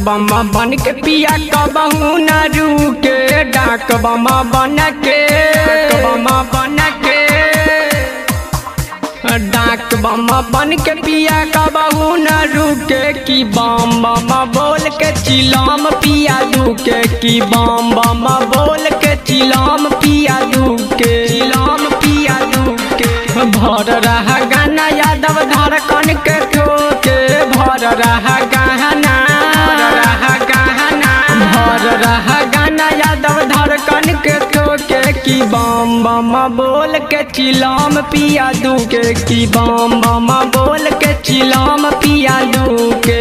बम बन के पिया कबहू न रुके, डाक बम बन के, डाक बम बन के पिया कबहू न रुके, कि बम बम बोल के चिलम पिया दुके, कि बम बम बोल के चिलम पिया दुके, चिलम पिया दुके। भर रहा गाना यादव धड़कन के ठोके, भर रहा गाना, भर रहा गाना यादव धड़कन के ठोके, कि बम बम बोल के चिलम पिया दुके, कि बम बम बोल के चिलम पिया दुके।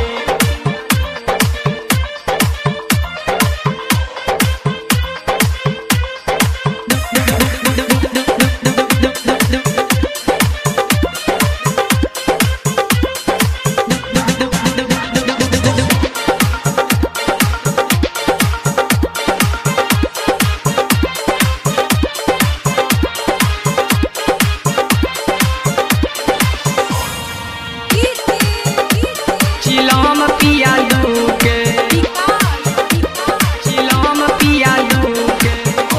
चिलम पिया दुके, चिलम पिया दुके।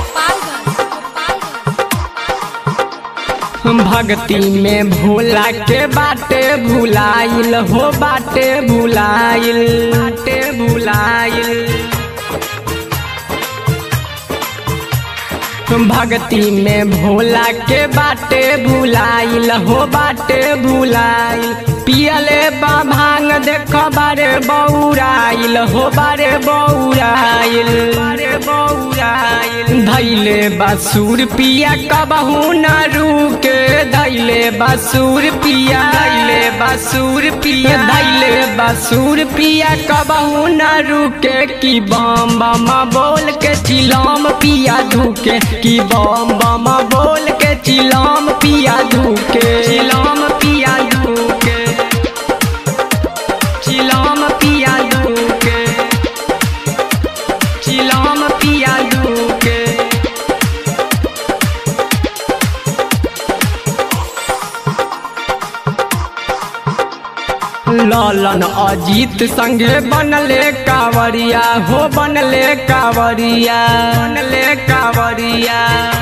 भक्ति में भोला के बाटे भुलाइल हो, बाटे भुलाइल, बाटे भुलाइल। भक्ति में भोला के बाटे भुलाइल हो, बाटे भुलाइल। पियले बा भांग देख बारे बौराइल हो, बारे बौराइल, बारे बौराइल। धैले बासुर पिया कबहू न रुके, धैले बासुर पिया, धैले बासुर पिया, धैले बासुर पिया कबहू न रुके, कि बम बम बोल के चिलम पिया धुके, कि बम बम बोल के चिलम पिया धुके, चिलम पिया धुके, चिलम पिया धुके, चिलम पिया धुके। लालन अजीत संगे बनले कावरिया हो, बनले कावरिया, बनले कावरिया।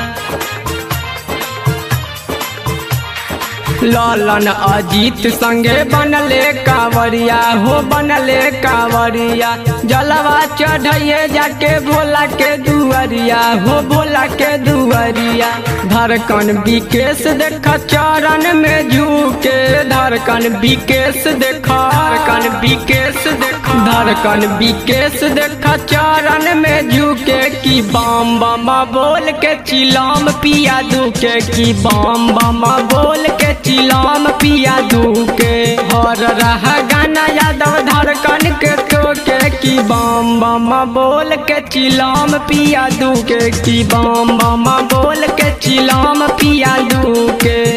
लालन अजीत संगे बनले कावरिया हो, बनले कावरिया। जलवा चढ़िए जाके भोला के दुआरिया हो, भोला के दुआरिया। धड़कन विकेश देख चरण में झुके, धड़कन विकेश देख, धड़कन विकेश देख, धड़कन विकेश देख चरण में झुके, कि बम बम बोल के चिलम पिया दुके, कि बम बम बोल के चिलम पिया दुके। हर रहा गाना यादव धड़कन के ठोके, कि बम बम बोल के चिलम पिया दुके, कि बम बम बोल के चिलम पिया दुके।